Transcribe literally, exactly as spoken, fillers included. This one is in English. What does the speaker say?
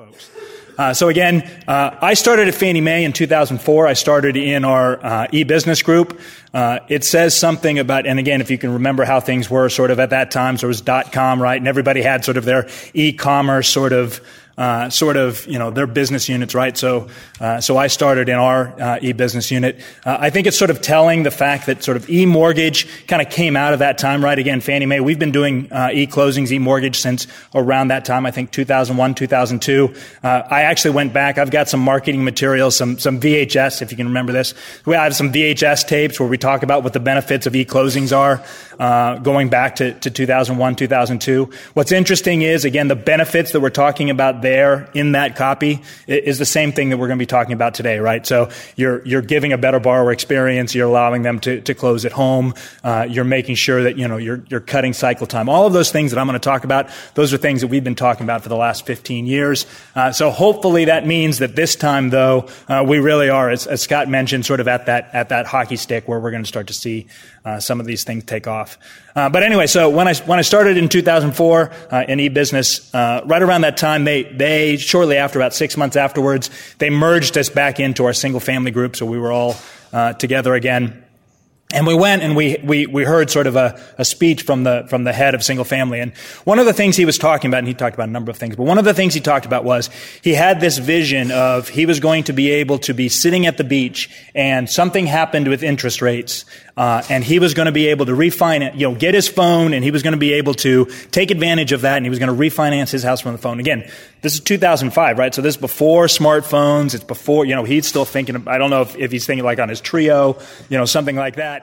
folks. Uh, so again, uh, I started at Fannie Mae in two thousand four. I started in our uh, e-business group. Uh, it says something about, and again, if you can remember how things were sort of at that time, so it was dot-com, right? And everybody had sort of their e-commerce sort of Uh, sort of, you know, their business units, right? So, uh, so I started in our uh, e-business unit. Uh, I think it's sort of telling the fact that sort of e-mortgage kind of came out of that time, right? Again, Fannie Mae, we've been doing uh, e-closings, e-mortgage since around that time. I think two thousand one, two thousand two. Uh, I actually went back. I've got some marketing materials, some some V H S, if you can remember this. We have some V H S tapes where we talk about what the benefits of e-closings are, uh, going back to, to two thousand one, two thousand two. What's interesting is, again, the benefits that we're talking about there in that copy is the same thing that we're going to be talking about today, right? So you're you're giving a better borrower experience. You're allowing them to, to close at home. Uh, you're making sure that, you know, you're you're cutting cycle time. All of those things that I'm going to talk about, those are things that we've been talking about for the last fifteen years. Uh, so hopefully that means that this time, though, uh, we really are, as, as Scott mentioned, sort of at that at that hockey stick where we're going to start to see uh, some of these things take off. Uh, but anyway, so when I when I started in two thousand four uh, in e-business, uh, right around that time, they they shortly after, about six months afterwards, they merged us back into our single family group, so we were all uh, together again. And we went and we, we, we heard sort of a, a speech from the, from the head of single family. And one of the things he was talking about, and he talked about a number of things, but one of the things he talked about was he had this vision of he was going to be able to be sitting at the beach and something happened with interest rates. Uh, and he was going to be able to refinance, you know, get his phone, and he was going to be able to take advantage of that, and he was going to refinance his house from the phone. Again, this is two thousand five, right? So this is before smartphones. It's before, you know, he's still thinking, I don't know if, if he's thinking like on his Trio, you know, something like that.